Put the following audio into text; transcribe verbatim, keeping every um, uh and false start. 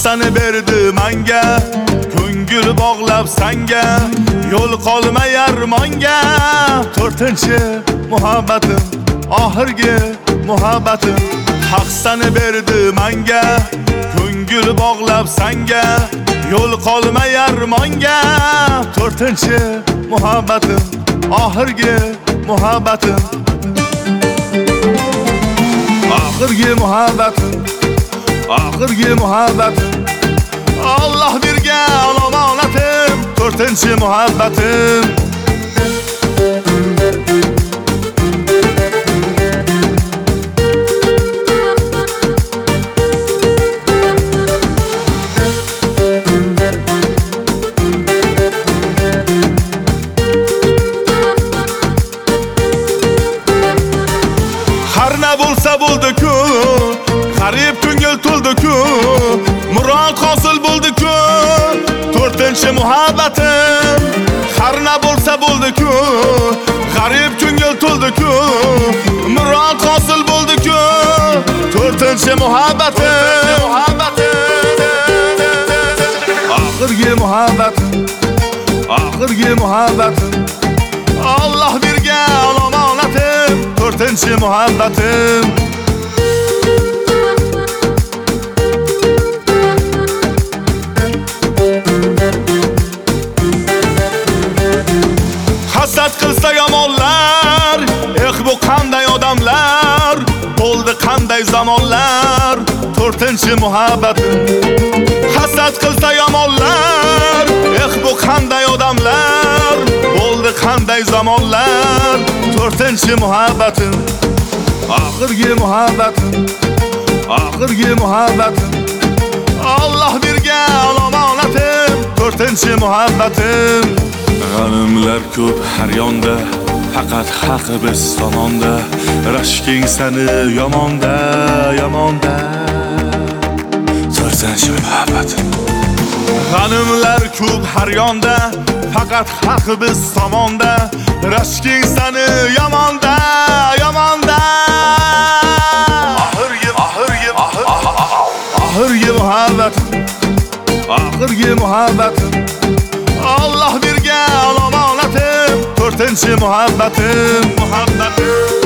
seni berdi manga, ko'ngil bog'lab sanga, yo'l qolmay armonga. To'rtinchi muhabbatim, oxirgi muhabbatim. Haq seni berdi manga, ko'ngil bog'lab sanga, yo'l qolmay armonga. To'rtinchi muhabbatim, oxirgi muhabbatim. Oxirgi muhabbatim, oxirgi muhabbatim. Allah bergan omonatim, to'rtinchi muhabbatim. Har na bo'lsa bo'ldi-ku, g'arib ko'ngil to'ldi-ku, murod hosil bo'ldi-ku, to'rtinchi muhabbatim. Har na bo'lsa bo'ldi-ku, g'arib ko'ngil to'ldi-ku, murod hosil bo'ldi-ku, to'rtinchi muhabbatim. Oxirgi muhabbatim, oxirgi muhabbatim. Allah bergan omonatim, to'rtinchi muhabbatim. Hasad qilsa yomonlar, eh bu qanday odamlar, bo'ldi qanday zamonlar, to'rtinchi muhabbatim. Hasad qilsa yomonlar, eh bu qanday odamlar, bo'ldi qanday zamonlar, to'rtinchi muhabbatim. Oxirgi muhabbatim, oxirgi muhabbatim. Allah bergan omonatim, to'rtinchi muhabbatim. G'animlar ko'p har yonda, faqat haq biz tomonda. Rashking seni yomonda, yomonda, to'rtinchi muhabbatim. G'animlar ko'p har yonda, faqat haq biz tomonda. Rashking seni yomonda, yomonda. Oxirgi, oxirgi, oxirgi muhabbatim, oxirgi muhabbatim. Allah bergan omonatim, to'rtinchi muhabbatim, muhabbatim.